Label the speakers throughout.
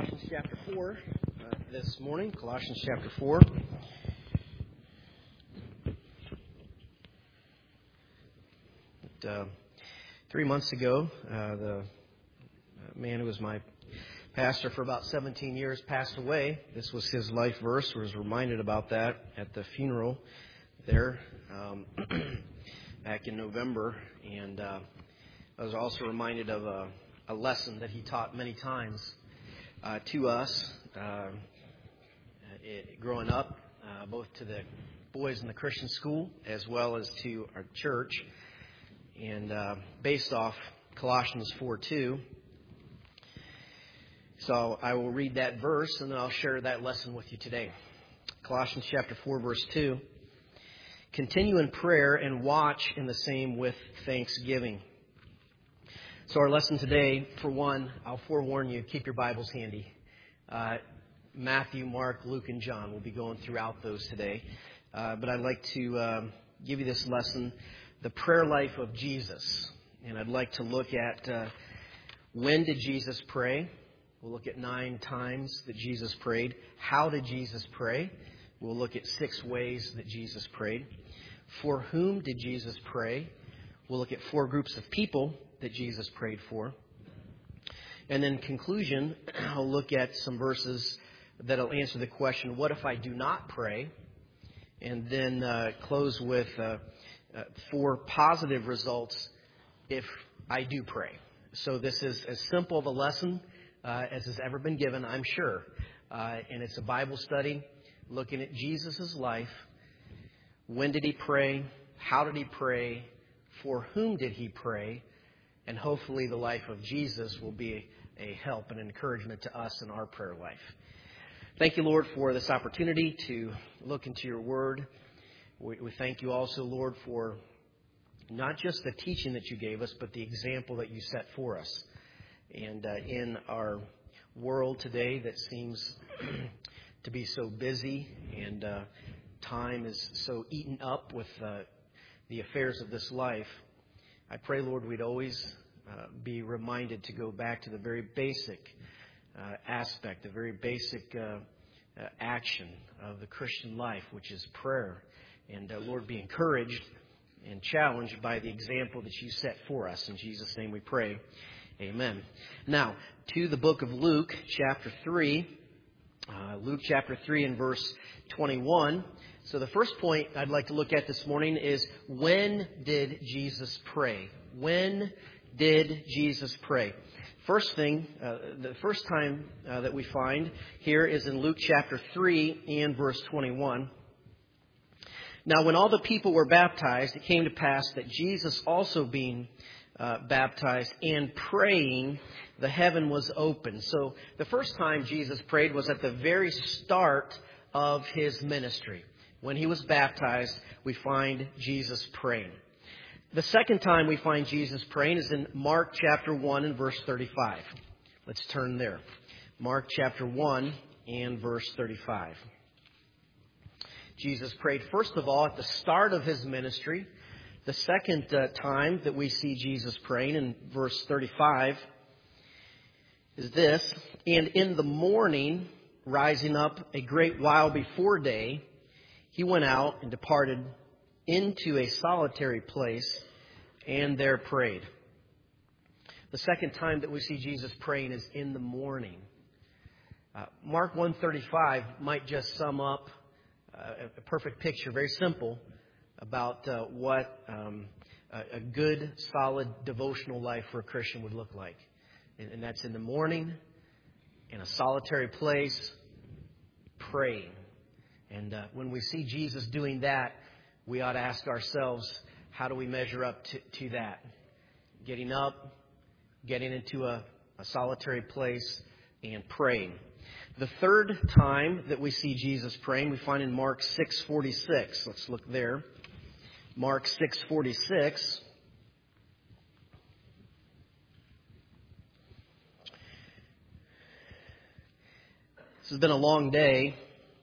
Speaker 1: Colossians chapter 4 this morning. Colossians chapter 4. 3 months ago, the man who was my pastor for about 17 years passed away. This was his life verse. I was reminded about that at the funeral there back in November. And I was also reminded of a lesson that he taught many times to us growing up, both to the boys in the Christian school as well as to our church. And based off Colossians 4:2. So I will read that verse and then I'll share that lesson with you today. Colossians chapter 4, verse 2. Continue in prayer and watch in the same with thanksgiving. So our lesson today, for one, I'll forewarn you, keep your Bibles handy. Matthew, Mark, Luke, and John. We'll be going throughout those today. But I'd like to give you this lesson, the prayer life of Jesus. And I'd like to look at when did Jesus pray? We'll look at 9 times that Jesus prayed. How did Jesus pray? We'll look at 6 ways that Jesus prayed. For whom did Jesus pray? We'll look at 4 groups of people that Jesus prayed for. And then in conclusion, I'll look at some verses that will answer the question, what if I do not pray? And then close with 4 positive results if I do pray. So this is as simple of a lesson as has ever been given, I'm sure. And it's a Bible study looking at Jesus' life. When did he pray? How did he pray? For whom did he pray? And hopefully the life of Jesus will be a help and encouragement to us in our prayer life. Thank you, Lord, for this opportunity to look into your word. We thank you also, Lord, for not just the teaching that you gave us, but the example that you set for us. And in our world today that seems to be so busy and time is so eaten up with the affairs of this life, I pray, Lord, we'd always be reminded to go back to the very basic aspect, the very basic action of the Christian life, which is prayer. And Lord, be encouraged and challenged by the example that you set for us. In Jesus' name we pray. Amen. Now, to the book of Luke, chapter 3. Luke chapter 3 and verse 21. So the first point I'd like to look at this morning is, when did Jesus pray? When did Jesus pray? First thing, the first time that we find here is in Luke chapter 3 and verse 21. Now, when all the people were baptized, it came to pass that Jesus also being baptized and praying, the heaven was open. So the first time Jesus prayed was at the very start of his ministry. When he was baptized, we find Jesus praying. The second time we find Jesus praying is in Mark chapter 1 and verse 35. Let's turn there. Mark chapter 1 and verse 35. Jesus prayed first of all at the start of his ministry. The second time that we see Jesus praying in verse 35 is this: and in the morning, rising up a great while before day, he went out and departed into a solitary place and there prayed. The second time that we see Jesus praying is in the morning. Mark 1:35 might just sum up a perfect picture, very simple, about what a good, solid, devotional life for a Christian would look like. And that's in the morning, in a solitary place, praying. And when we see Jesus doing that, we ought to ask ourselves, how do we measure up to that? Getting up, getting into a solitary place, and praying. The third time that we see Jesus praying, we find in Mark 6:46. Let's look there. Mark 6:46. This has been a long day.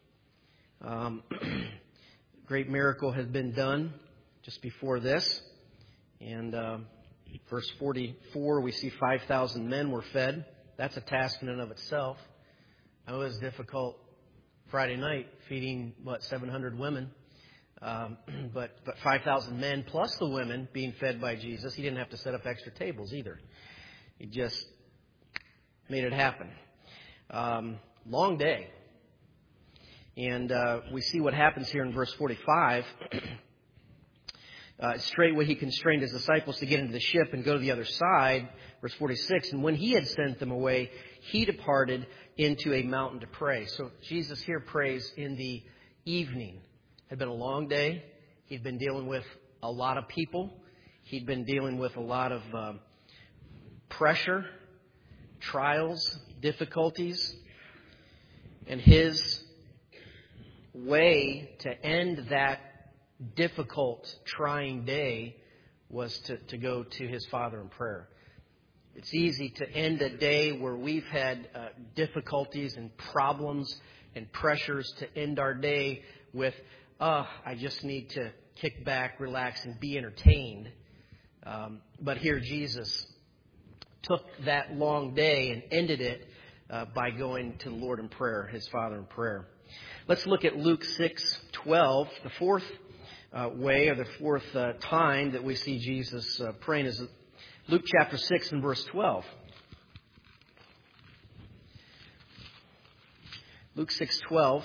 Speaker 1: Great miracle has been done just before this. And verse 44, we see 5,000 men were fed. That's a task in and of itself. I know it was difficult Friday night feeding, 700 women, but 5,000 men plus the women being fed by Jesus. He didn't have to set up extra tables either. He just made it happen. Long day. And we see what happens here in verse 45. Straightway he constrained his disciples to get into the ship and go to the other side. Verse 46, and when he had sent them away, he departed into a mountain to pray. So Jesus here prays in the evening. It had been a long day. He'd been dealing with a lot of people. He'd been dealing with a lot of pressure, trials, difficulties. And his way to end that difficult, trying day was to go to his Father in prayer. It's easy to end a day where we've had difficulties and problems and pressures to end our day with, I just need to kick back, relax, and be entertained. But here Jesus took that long day and ended it by going to the Lord in prayer, his Father in prayer. Let's look at Luke 6:12. The fourth way, or the fourth time that we see Jesus praying is Luke chapter 6 and verse 12. Luke 6:12.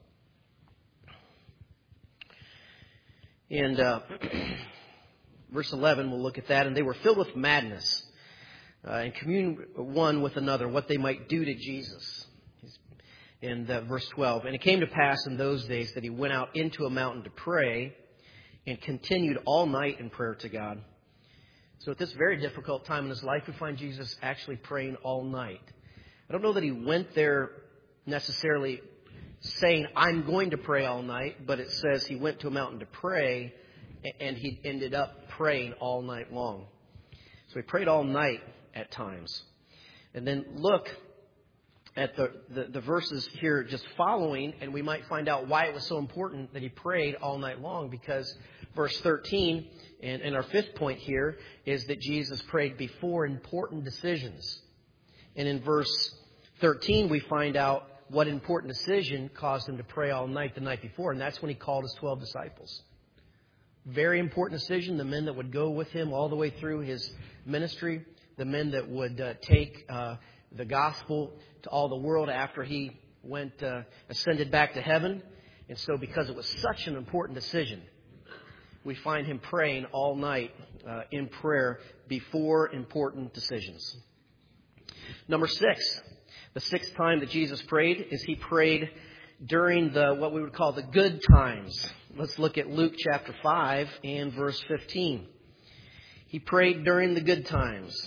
Speaker 1: And verse 11, we'll look at that. And they were filled with madness and communed one with another what they might do to Jesus. In verse 12, and it came to pass in those days that he went out into a mountain to pray and continued all night in prayer to God. So at this very difficult time in his life, we find Jesus actually praying all night. I don't know that he went there necessarily saying, I'm going to pray all night, but it says he went to a mountain to pray, and he ended up praying all night long. So he prayed all night at times. And then look at the verses here just following, and we might find out why it was so important that he prayed all night long, because verse 13, and our fifth point here, is that Jesus prayed before important decisions. And in verse 13, we find out what important decision caused him to pray all night the night before, and that's when he called his 12 disciples. Very important decision, the men that would go with him all the way through his ministry, the men that would take the gospel to all the world after he went ascended back to heaven. And so because it was such an important decision, we find him praying all night in prayer before important decisions. Number 6, the sixth time that Jesus prayed is he prayed during what we would call the good times. Let's look at Luke chapter 5 and verse 15. He prayed during the good times.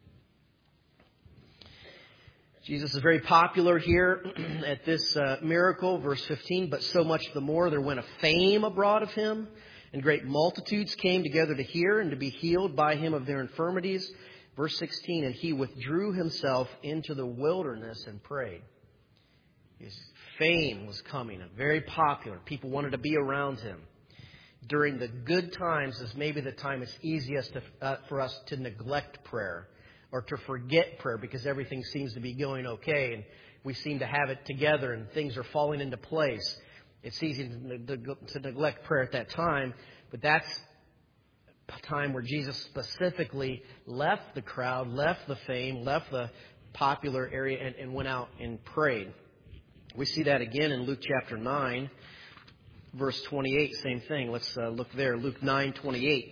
Speaker 1: Jesus is very popular here at this miracle, verse 15, but so much the more there went a fame abroad of him, and great multitudes came together to hear and to be healed by him of their infirmities. Verse 16, and he withdrew himself into the wilderness and prayed. His fame was coming, very popular. People wanted to be around him. During the good times is maybe the time it's easiest for us to neglect prayer, or to forget prayer because everything seems to be going okay and we seem to have it together and things are falling into place. It's easy to neglect prayer at that time, but that's a time where Jesus specifically left the crowd, left the fame, left the popular area and went out and prayed. We see that again in Luke chapter 9, verse 28, same thing. Let's look there, Luke 9:28.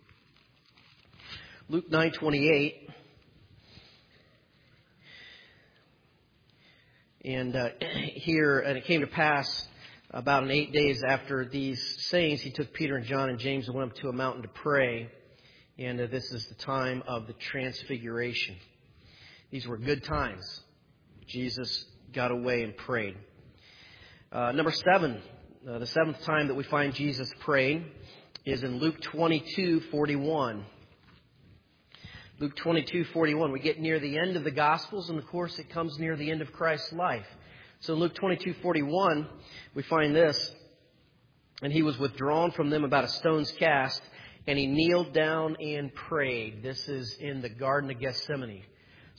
Speaker 1: Luke 9:28. And here, and it came to pass about 8 days after these sayings, he took Peter and John and James and went up to a mountain to pray. And this is the time of the transfiguration. These were good times. Jesus got away and prayed. Number 7, the seventh time that we find Jesus praying is in Luke 22:41. Luke 22:41. We get near the end of the Gospels, and of course it comes near the end of Christ's life. So in Luke 22:41, we find this. And he was withdrawn from them about a stone's cast, and he kneeled down and prayed. This is in the Garden of Gethsemane.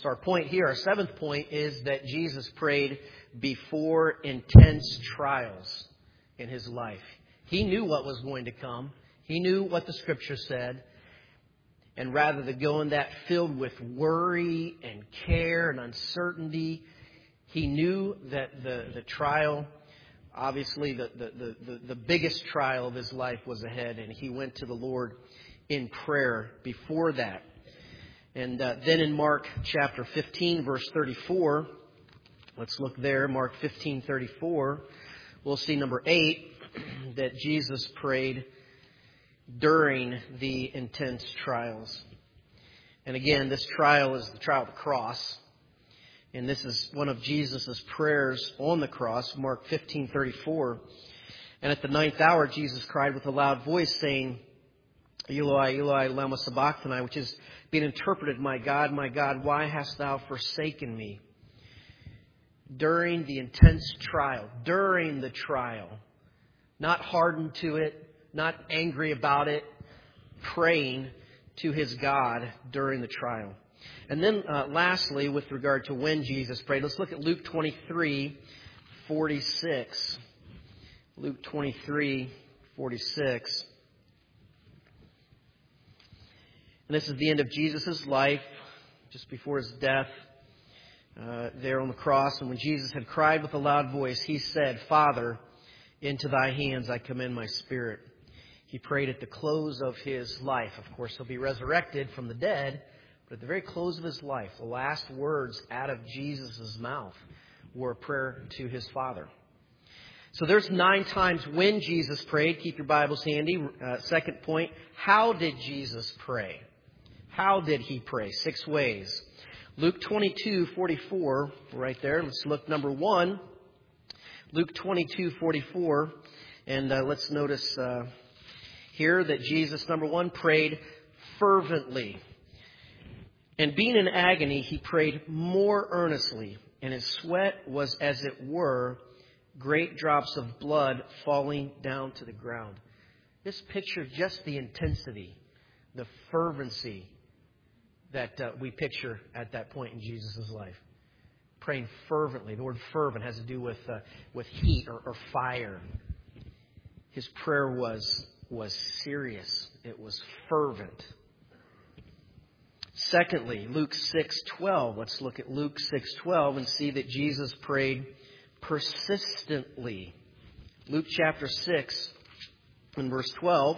Speaker 1: So our point here, our seventh point, is that Jesus prayed before intense trials in His life. He knew what was going to come. He knew what the Scripture said. And rather than go in that filled with worry and care and uncertainty, He knew that the trial, obviously the biggest trial of His life was ahead. And He went to the Lord in prayer before that. And then in Mark chapter 15, verse 34, let's look there, Mark 15:34, we'll see number 8, that Jesus prayed during the intense trials. And again, this trial is the trial of the cross. And this is one of Jesus' prayers on the cross, Mark 15:34. And at the 9th hour, Jesus cried with a loud voice, saying, Eloi, Eloi, lama sabachthani, which is being interpreted, my God, why hast thou forsaken me? During the intense trial, during the trial, not hardened to it, not angry about it, praying to his God during the trial. And then lastly, with regard to when Jesus prayed, let's look at Luke 23:46. Luke 23:46. And this is the end of Jesus' life, just before his death, there on the cross. And when Jesus had cried with a loud voice, he said, Father, into thy hands I commend my spirit. He prayed at the close of his life. Of course, he'll be resurrected from the dead, but at the very close of his life, the last words out of Jesus' mouth were a prayer to his Father. So there's 9 times when Jesus prayed. Keep your Bibles handy. Second point, how did Jesus pray? How did he pray? 6 ways. Luke 22:44, right there. Let's look number 1. Luke 22:44, and let's notice here that Jesus, number 1, prayed fervently. And being in agony, he prayed more earnestly, and his sweat was, as it were, great drops of blood falling down to the ground. This picture just the intensity, the fervency that we picture at that point in Jesus' life. Praying fervently. The word fervent has to do with heat or fire. His prayer was serious. It was fervent. Secondly, Luke 6:12. Let's look at Luke 6:12 and see that Jesus prayed persistently. Luke chapter 6 and verse 12.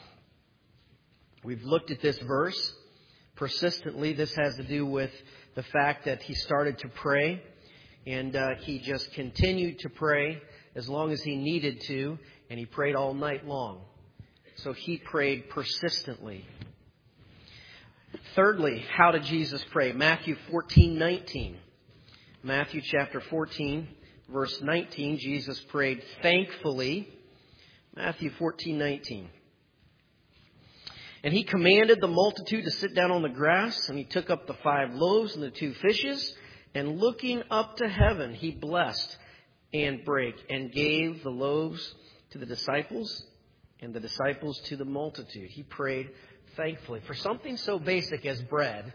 Speaker 1: We've looked at this verse. Persistently, this has to do with the fact that he started to pray, and he just continued to pray as long as he needed to, and he prayed all night long. So he prayed persistently. Thirdly, how did Jesus pray? Matthew 14:19. Matthew chapter 14, verse 19, Jesus prayed thankfully. Matthew 14:19. And he commanded the multitude to sit down on the grass, and he took up the 5 loaves and the 2 fishes, and looking up to heaven, he blessed and brake and gave the loaves to the disciples and the disciples to the multitude. He prayed thankfully. For something so basic as bread,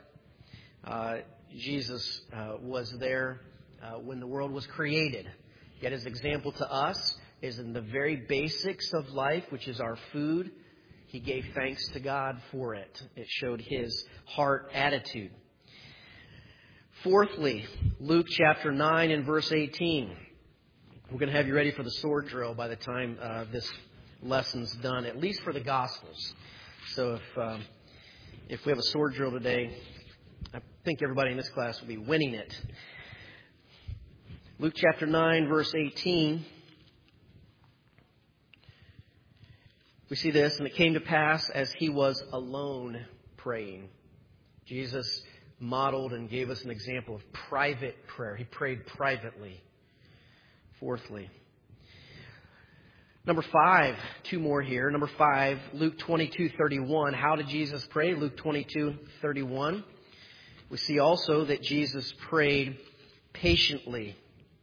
Speaker 1: Jesus was there when the world was created. Yet his example to us is in the very basics of life, which is our food. He gave thanks to God for it. It showed his heart attitude. Fourthly, Luke chapter 9 and verse 18. We're going to have you ready for the sword drill by the time this lesson's done, at least for the Gospels. So if we have a sword drill today, I think everybody in this class will be winning it. Luke chapter 9, verse 18. We see this, and it came to pass as he was alone praying. Jesus modeled and gave us an example of private prayer. He prayed privately. Fourthly. Number 5, 2 more here. Number 5, Luke 22:31. How did Jesus pray? Luke 22:31. We see also that Jesus prayed patiently.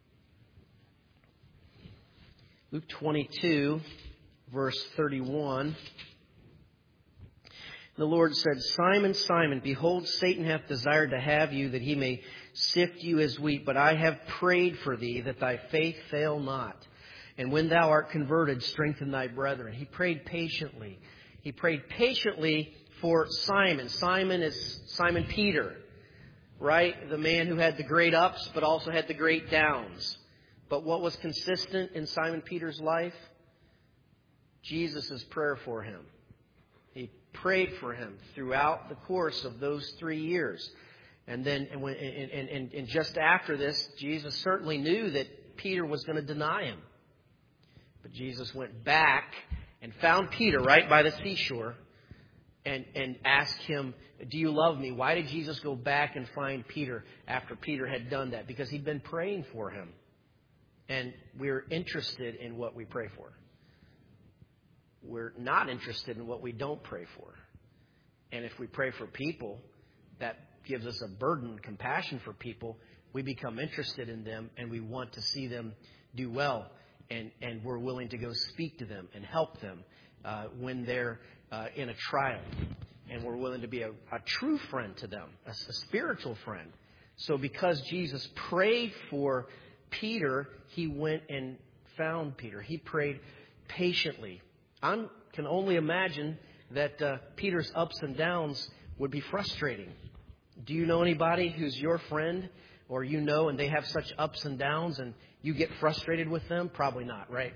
Speaker 1: Luke 22, verse 31. the Lord said, Simon, Simon, behold, Satan hath desired to have you, that he may sift you as wheat. But I have prayed for thee, that thy faith fail not. And when thou art converted, strengthen thy brethren. He prayed patiently. He prayed patiently for Simon. Simon is Simon Peter, right? The man who had the great ups, but also had the great downs. But what was consistent in Simon Peter's life? Jesus' prayer for him. He prayed for him throughout the course of those 3 years. And then, and just after this, Jesus certainly knew that Peter was going to deny him. But Jesus went back and found Peter right by the seashore and asked him, do you love me? Why did Jesus go back and find Peter after Peter had done that? Because he'd been praying for him. And we're interested in what we pray for. We're not interested in what we don't pray for. And if we pray for people, that gives us a burden, compassion for people. We become interested in them and we want to see them do well. And we're willing to go speak to them and help them when they're in a trial. And we're willing to be a true friend to them, a spiritual friend. So because Jesus prayed for Peter, he went and found Peter. He prayed patiently. I can only imagine that Peter's ups and downs would be frustrating. Do you know anybody who's your friend or you know and they have such ups and downs and you get frustrated with them? Probably not, right?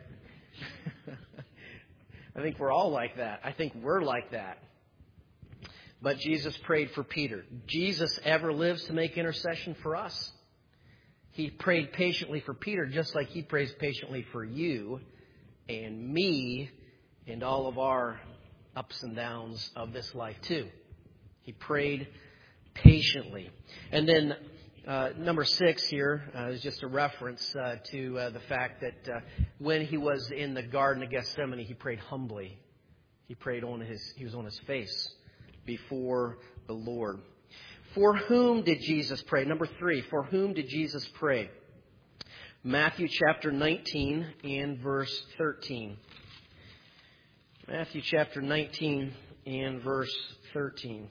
Speaker 1: I think we're all like that. I think we're like that. But Jesus prayed for Peter. Jesus ever lives to make intercession for us. He prayed patiently for Peter just like he prays patiently for you and me and all of our ups and downs of this life too. He prayed patiently. And then number 6 here is just a reference to the fact that when he was in the Garden of Gethsemane, he prayed humbly. He was on his face before the Lord. For whom did Jesus pray? Number 3, for whom did Jesus pray? Matthew chapter 19 and verse 13. Matthew chapter 19 and verse 13.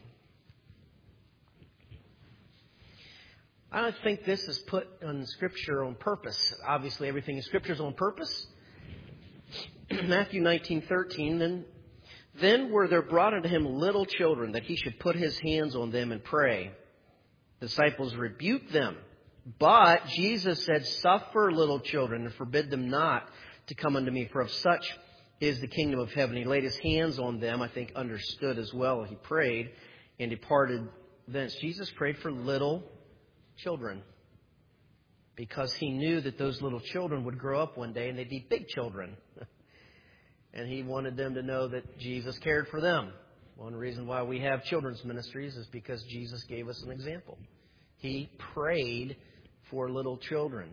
Speaker 1: I don't think this is put in Scripture on purpose. Obviously, everything in Scripture is on purpose. Matthew 19:13. Then were there brought unto him little children, that he should put his hands on them and pray. The disciples rebuked them. But Jesus said, Suffer little children, and forbid them not to come unto me, for of such is the kingdom of heaven. He laid his hands on them, I think understood as well. He prayed and departed thence. Jesus prayed for little children because he knew that those little children would grow up one day and they'd be big children. And he wanted them to know that Jesus cared for them. One reason why we have children's ministries is because Jesus gave us an example. He prayed for little children.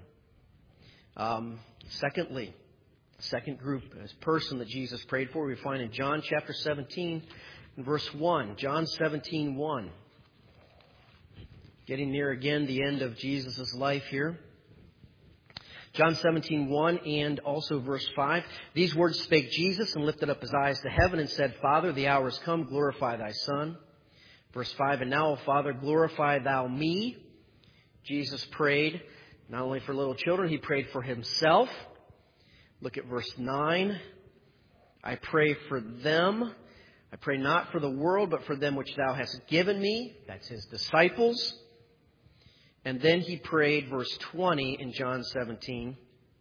Speaker 1: Secondly, second group, this person that Jesus prayed for, we find in John chapter 17 and verse 1. John 17:1. Getting near again the end of Jesus' life here. John 17:1 and also verse 5. These words spake Jesus and lifted up his eyes to heaven and said, Father, the hour is come, glorify thy Son. Verse 5, and now, O Father, glorify thou me. Jesus prayed not only for little children, he prayed for himself. Look at verse 9. I pray for them. I pray not for the world, but for them which thou hast given me. That's his disciples. And then he prayed, verse 20 in John 17,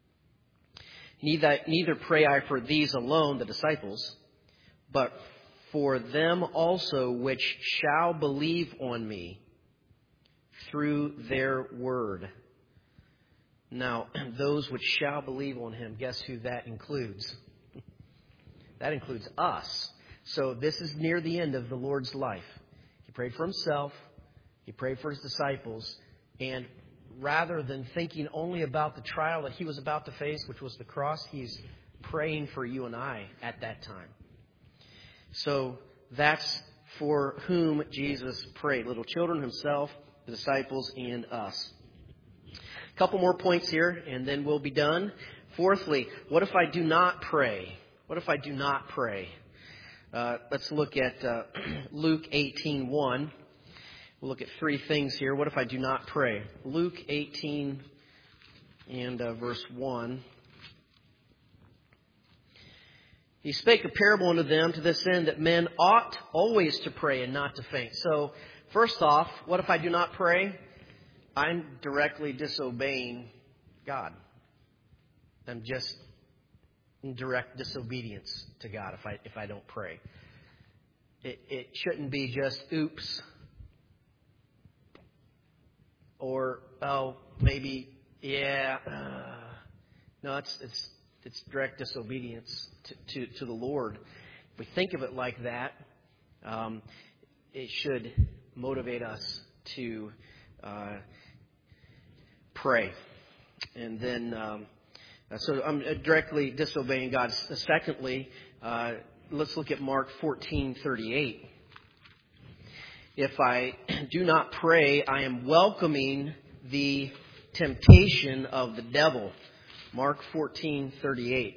Speaker 1: Neither pray I for these alone, the disciples, but for them also which shall believe on me through their word. Now, those which shall believe on him, guess who that includes? That includes us. So this is near the end of the Lord's life. He prayed for himself. He prayed for his disciples. And rather than thinking only about the trial that he was about to face, which was the cross, he's praying for you and I at that time. So that's for whom Jesus prayed. Little children, himself, the disciples, and us. A couple more points here, and then we'll be done. Fourthly, what if I do not pray? What if I do not pray? Let's look at Luke 18:1. We'll look at three things here. What if I do not pray? Luke 18 and verse 1. He spake a parable unto them to this end, that men ought always to pray and not to faint. So, first off, what if I do not pray? I'm directly disobeying God. I'm just in direct disobedience to God if I don't pray. It shouldn't be just oops. Or, oh, maybe, yeah. No, it's direct disobedience to the Lord. If we think of it like that, it should motivate us to pray. And then, so I'm directly disobeying God. Secondly, let's look at Mark 14:38. If I do not pray, I am welcoming the temptation of the devil. Mark 14:38.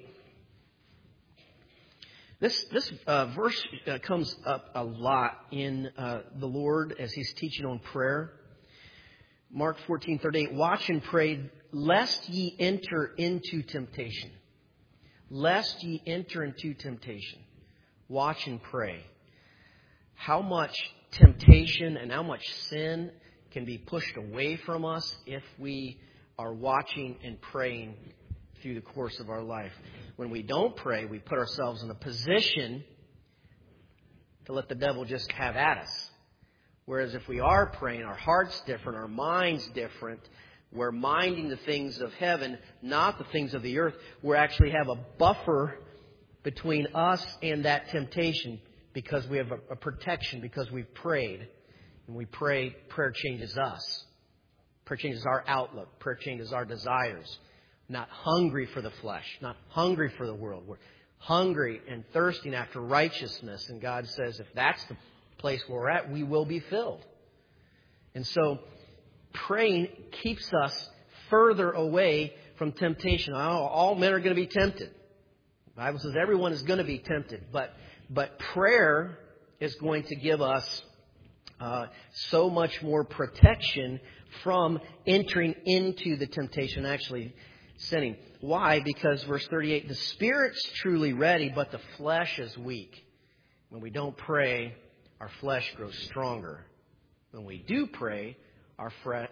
Speaker 1: This verse comes up a lot in the Lord as He's teaching on prayer. Mark 14:38. Watch and pray, lest ye enter into temptation. Lest ye enter into temptation. Watch and pray. How much temptation and how much sin can be pushed away from us if we are watching and praying through the course of our life. When we don't pray, we put ourselves in a position to let the devil just have at us. Whereas if we are praying, our heart's different, our mind's different, we're minding the things of heaven, not the things of the earth. We actually have a buffer between us and that temptation because we have a protection, because we've prayed. And we pray, prayer changes us. Prayer changes our outlook. Prayer changes our desires. Not hungry for the flesh, not hungry for the world. We're hungry and thirsting after righteousness. And God says if that's the place where we're at, we will be filled. And so praying keeps us further away from temptation. All men are going to be tempted. The Bible says everyone is going to be tempted. But prayer is going to give us so much more protection from entering into the temptation, actually sinning. Why? Because verse 38, the spirit's truly ready, but the flesh is weak. When we don't pray, our flesh grows stronger. When we do pray, our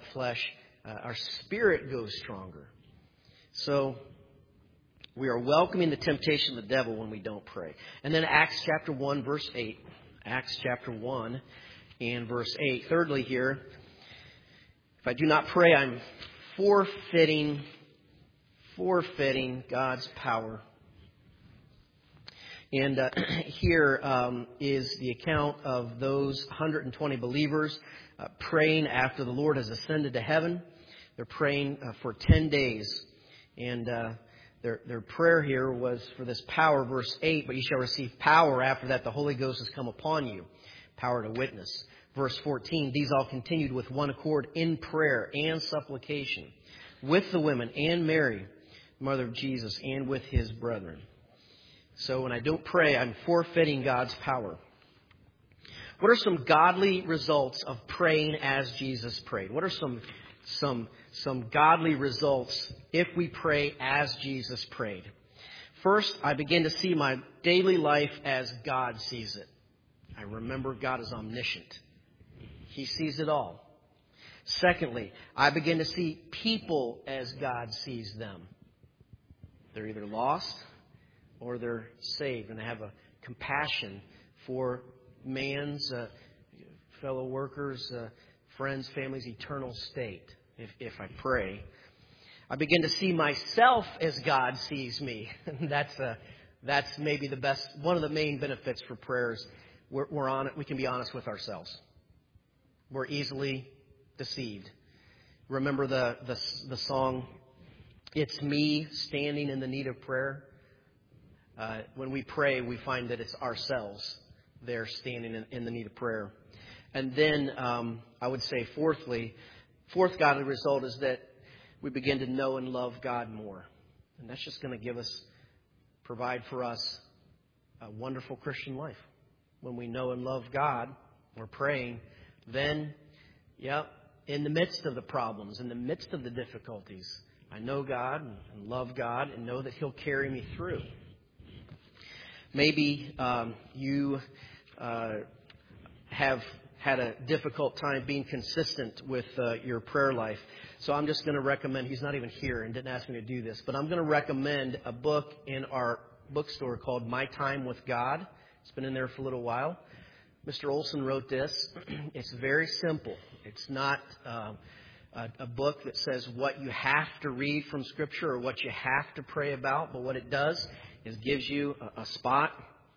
Speaker 1: spirit goes stronger. So we are welcoming the temptation of the devil when we don't pray. And then Acts chapter 1, verse 8. Acts chapter 1 and verse 8. Thirdly here, if I do not pray, I'm forfeiting God's power. And here is the account of those 120 believers praying after the Lord has ascended to heaven. They're praying for 10 days. And their prayer here was for this power, verse 8, but you shall receive power after that the Holy Ghost has come upon you. Power to witness. Verse 14, these all continued with one accord in prayer and supplication with the women and Mary, mother of Jesus, and with his brethren. So when I don't pray, I'm forfeiting God's power. What are some godly results of praying as Jesus prayed? What are some godly results if we pray as Jesus prayed? First, I begin to see my daily life as God sees it. I remember God is omniscient. He sees it all. Secondly, I begin to see people as God sees them. They're either lost or they're saved. And I have a compassion for man's fellow workers, friends, families' eternal state if I pray. I begin to see myself as God sees me. That's maybe the best, one of the main benefits for prayers. We're on it. We can be honest with ourselves. We're easily deceived. Remember the song, It's Me Standing in the Need of Prayer? When we pray, we find that it's ourselves there standing in the need of prayer. And then I would say fourth godly result is that we begin to know and love God more. And that's just going to provide for us a wonderful Christian life. When we know and love God, we're praying, then, in the midst of the problems, in the midst of the difficulties, I know God and love God and know that He'll carry me through. Maybe you have had a difficult time being consistent with your prayer life. So I'm just going to recommend, he's not even here and didn't ask me to do this, but I'm going to recommend a book in our bookstore called My Time with God. It's been in there for a little while. Mr. Olson wrote this. It's very simple. It's not a book that says what you have to read from Scripture or what you have to pray about, but what it does is gives you a spot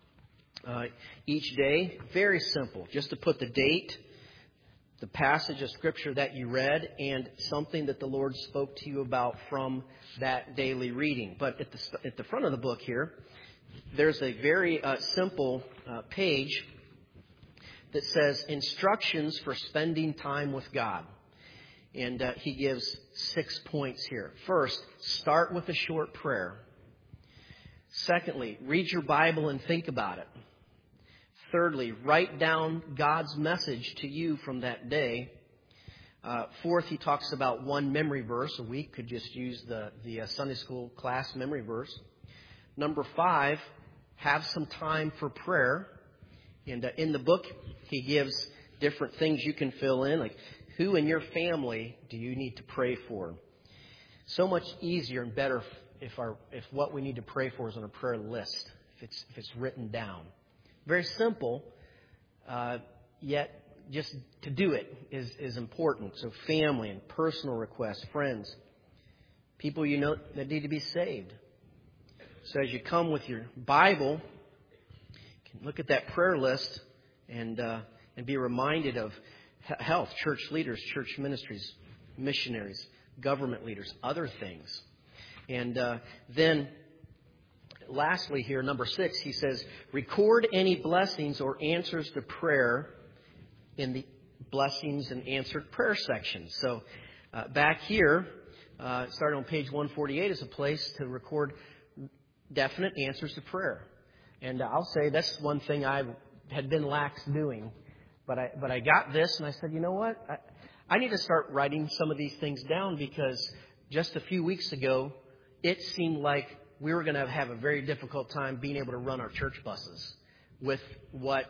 Speaker 1: each day. Very simple. Just to put the date, the passage of Scripture that you read, and something that the Lord spoke to you about from that daily reading. But at the front of the book here, there's a very simple page that says instructions for spending time with God. And he gives 6 points here. First, start with a short prayer. Secondly, read your Bible and think about it. Thirdly, write down God's message to you from that day. Fourth, he talks about one memory verse a week. Could just use the Sunday school class memory verse. Number 5, have some time for prayer. And in the book, he gives different things you can fill in, like who in your family do you need to pray for? So much easier and better if what we need to pray for is on a prayer list, if it's written down. Very simple, yet just to do it is important. So family and personal requests, friends, people you know that need to be saved. So as you come with your Bible, you can look at that prayer list and be reminded of health, church leaders, church ministries, missionaries, government leaders, other things. And then lastly here, number 6, he says, record any blessings or answers to prayer in the blessings and answered prayer section. So back here, starting on page 148, is a place to record definite answers to prayer. And I'll say that's one thing I had been lax doing. But I got this and I said, you know what? I need to start writing some of these things down, because just a few weeks ago, it seemed like we were going to have a very difficult time being able to run our church buses with what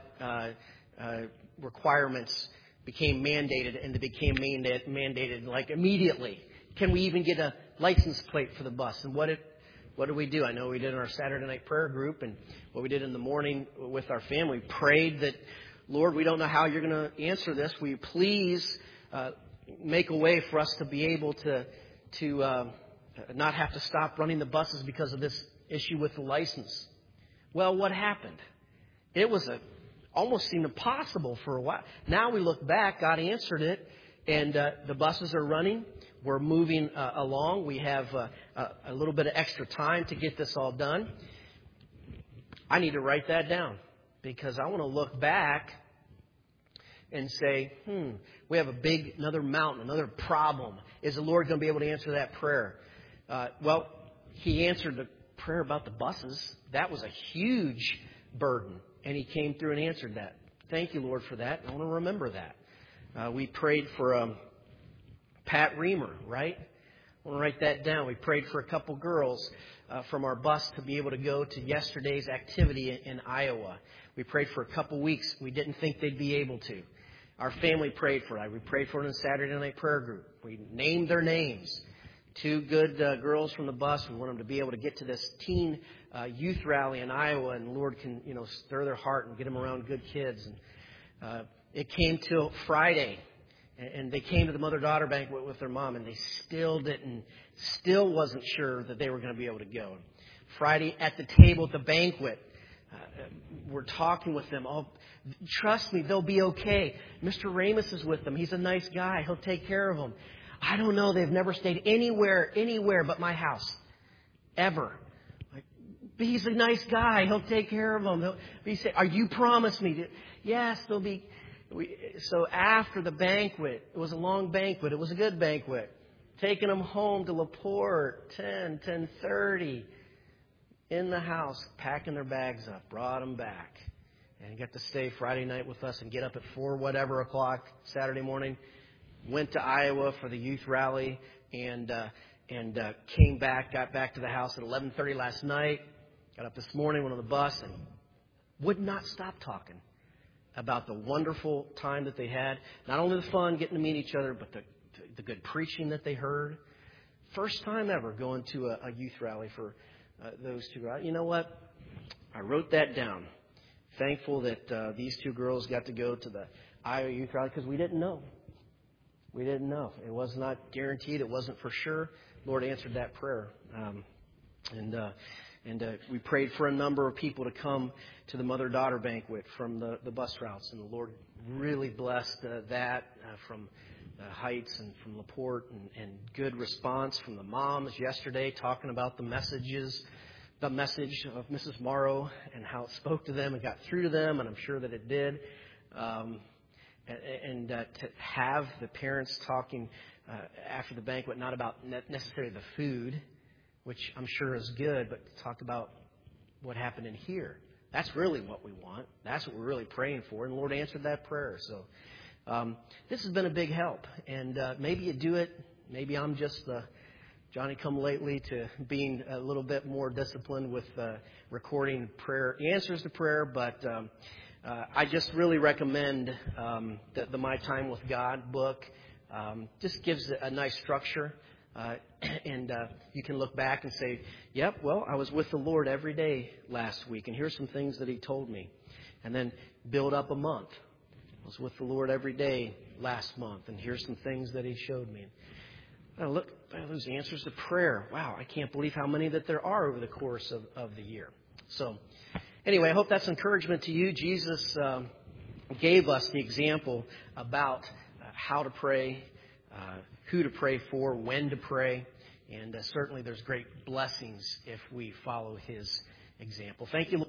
Speaker 1: requirements became mandated, and they became mandated like immediately. Can we even get a license plate for the bus? And what did we do? I know we did in our Saturday night prayer group, and what we did in the morning with our family, prayed that, Lord, we don't know how you're going to answer this. Will you please make a way for us to be able to not have to stop running the buses because of this issue with the license? Well, what happened? It was almost seemed impossible for a while. Now we look back, God answered it, and the buses are running. We're moving along. We have a little bit of extra time to get this all done. I need to write that down, because I want to look back and say, we have another mountain, another problem. Is the Lord going to be able to answer that prayer? Well, He answered the prayer about the buses. That was a huge burden, and He came through and answered that. Thank you, Lord, for that. I want to remember that. We prayed for Pat Reamer, right? I want to write that down. We prayed for a couple girls from our bus to be able to go to yesterday's activity in Iowa. We prayed for a couple weeks. We didn't think they'd be able to. Our family prayed for that. We prayed for it in a Saturday night prayer group. We named their names. 2 good girls from the bus. We want them to be able to get to this teen youth rally in Iowa, and the Lord can, stir their heart and get them around good kids. And it came till Friday, and they came to the mother-daughter banquet with their mom, and they still wasn't sure that they were going to be able to go. Friday at the table at the banquet, we're talking with them. Oh, trust me, they'll be okay. Mr. Ramus is with them. He's a nice guy. He'll take care of them. I don't know. They've never stayed anywhere but my house. Ever. But he's a nice guy. He'll take care of them. He said, you promised me. Yes, they'll be. So after the banquet, it was a long banquet. It was a good banquet. Taking them home to LaPorte, 10:30. in the house, packing their bags up, brought them back, and got to stay Friday night with us and get up at 4 whatever o'clock Saturday morning. Went to Iowa for the youth rally and came back, got back to the house at 11:30 last night. Got up this morning, went on the bus, and would not stop talking about the wonderful time that they had. Not only the fun getting to meet each other, but the good preaching that they heard. First time ever going to a youth rally for those two. You know what? I wrote that down. Thankful that these two girls got to go to the Iowa youth rally because we didn't know. We didn't know. It was not guaranteed. It wasn't for sure. Lord answered that prayer. And we prayed for a number of people to come to the mother-daughter banquet from the bus routes. And the Lord really blessed that from Heights and from LaPorte, and good response from the moms yesterday talking about the message of Mrs. Morrow and how it spoke to them and got through to them, and I'm sure that it did. And to have the parents talking after the banquet, not about necessarily the food, which I'm sure is good, but to talk about what happened in here. That's really what we want. That's what we're really praying for, and the Lord answered that prayer. So this has been a big help, and maybe you do it. Maybe I'm just the Johnny-come-lately to being a little bit more disciplined with recording prayer answers to prayer, but I just really recommend the My Time with God book. Just gives a nice structure, and you can look back and say, yep, well, I was with the Lord every day last week, and here's some things that He told me. And then build up a month. I was with the Lord every day last month, and here's some things that He showed me. And look at those answers to prayer. Wow, I can't believe how many that there are over the course of the year. So anyway, I hope that's encouragement to you. Jesus gave us the example about how to pray, who to pray for, when to pray. And certainly there's great blessings if we follow His example. Thank you, Lord.